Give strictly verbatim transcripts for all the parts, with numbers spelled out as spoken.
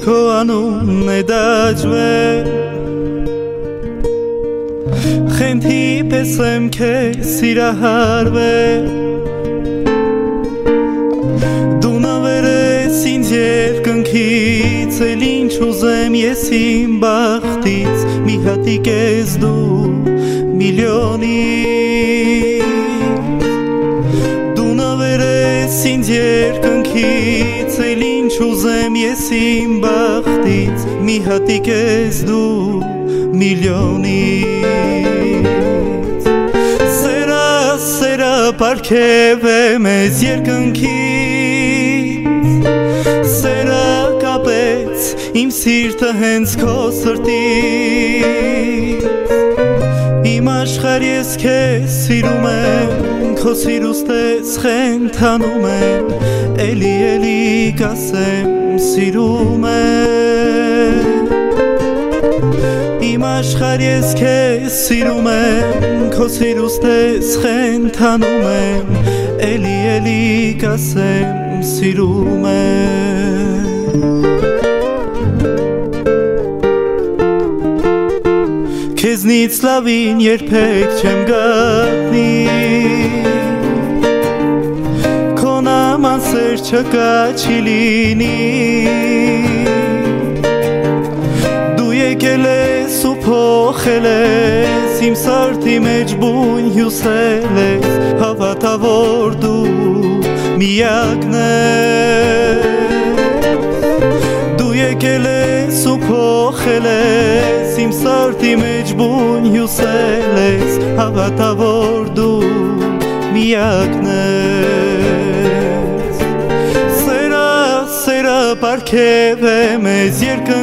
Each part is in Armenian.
քո անունն է դաջվե խենթի պես եմ քեզ սիրահարվել դու նվեր ես ինձ երկնքից էլ ինչ ուզեմ ես իմ բախտից մի հատիկ ես դու միլիոնից դու նվեր ես ինձ երկնքից էլ ինչ ուզեմ ես իմ բախտից մի հատիկ ես դու միլիոնից սերա սերա պարգև է մեզ երկնքից սերա կապեց իմ սիրտը հենց քո սրտից իմ աշխարհ ես քեզ սիրում եմ քո սիրուց ես խենթանում եմ էլի էլի կասեմ սիրում եմ իմ աշխարհ ես քեզ սիրում եմ քո սիրուց ես խենթանում եմ էլի էլի կասեմ սիրում եմ քեզնից լավին երբեք չեմ գտնի քո նման սեր չկա չի լինի դու եկել ես ու փոխել ես իմ սրտի մեջ բույն հյուսել ես հավատա որ դու միակն ես դու եկել ես ու փոխել ես իմ սրտի մեջ բույն հյուսել ես հավատա որ դու միակն ես սերա սերա պարգև է մեզ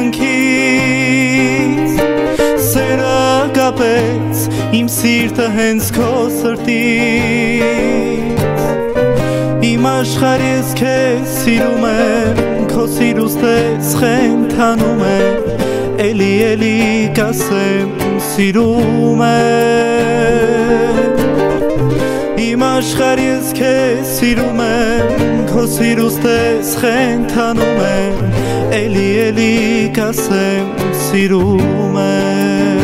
երկնքից սերա կապեց իմ սիրտը հենց քո սրտից իմ աշխարհ ես քեզ սիրում եմ քո սիրուց ես խենթանում եմ էլի էլի կասեմ սիրում եմ իմ աշխարհ ես քեզ սիրում եմ քո սիրուց ես խենթանում եմ էլի էլի կասեմ սիրում եմ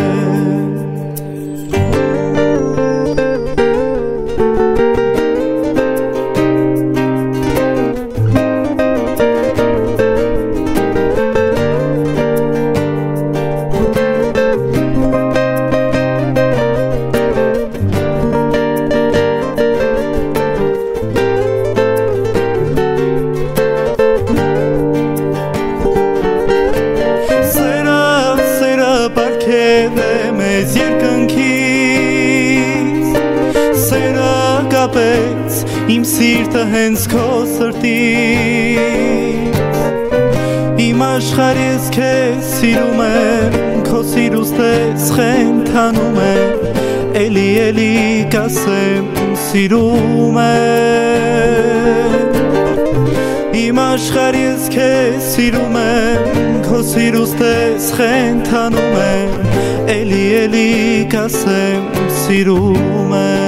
մեզ երկնքից սերա կապեց իմ սիրտը հենց քո սրտից իմ աշխարհ ես քեզ սիրում եմ քո սիրուց ես խենթանում եմ էլի էլի կասեմ սիրում եմ իմ աշխարհ ես քեզ սիրում եմ քո սիրուց ես խենթանում եմ էլի էլի կասեմ սիրում եմ